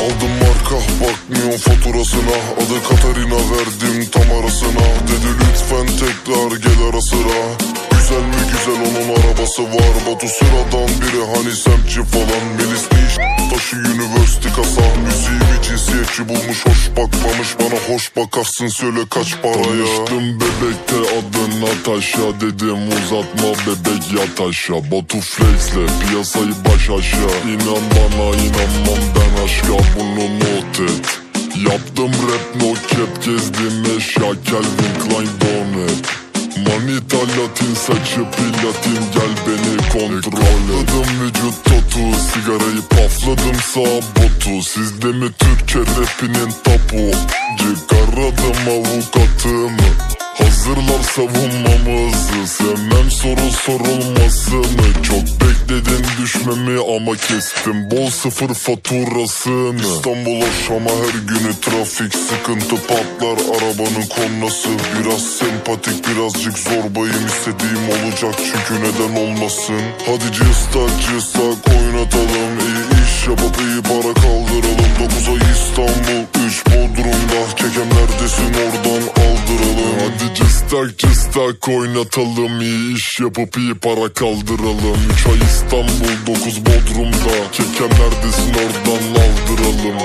Aldım marka bakmıyorum faturasına, adı Katarina verdim tam arasına. Dedi lütfen tekrar gel ara sıra. Güzel mi güzel, onun arabası var. Batu sıradan biri hani semtçi falan. Melis ne iş taşı üniversite kasa. Müziğimi cinsiyetçi bulmuş, hoş bakmamış bana. Hoş bakarsın söyle kaç paraya. Tanıştım bebekte adı Natasha, dedim uzatma bebek yat aşağı. Batu flexle piyasayı baş aşağı. İnan bana inanmam ben aşka, bunu not et. Yaptım rap no cap, gezdim eşya Calvin Klein donet. Manita latin saçı platin, gel beni kontrol et. Patladım vücut tatu, sigarayı pafladım sağ botu. Sizde mi Türkçe rapinin tapu? Çıkaradım avukatımı, hazırlar savunmamızı. Sevmem soru sorulmasını, çok bekledim düşmemi ama kestim bol sıfır faturasını. İstanbul hoş ama her günü trafik sıkıntı patlar arabanın kornası. Biraz sempatik birazcık zorbayım, istediğim olacak çünkü neden olmasın. Hadi cıstak oynatalım, iyi iş yapıp iyi para kaldıralım. 9 ay İstanbul 3 Bodrum'da, çeken neredesin oradan aldıralım. Hadi cıstak oynatalım, iyi iş yapıp iyi para kaldıralım. 3 ay İstanbul 9 Bodrum'da, çeken neredesin oradan aldıralım.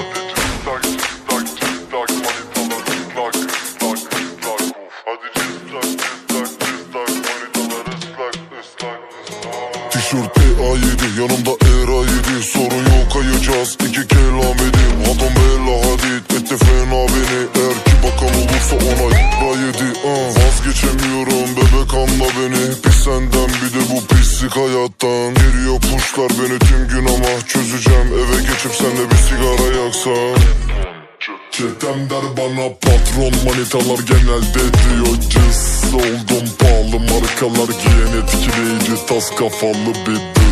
Tişört A7 yanımda ERA7, sorun yok kayacağız 2 kelam edeyim. Adam bella hadid etti fena beni, eğer ki bakan olursa ona Y7. Vazgeçemiyorum bebek anla beni, pis senden bir de bu pislik hayattan. Geriye puşlar beni tüm gün ama çözeceğim, eve geçip senle bir sigara yaksam. Çetem der bana patron, manitalar genelde diyor cız. Oldum pahalı markalar giyen, etkileyici tas kafalı bir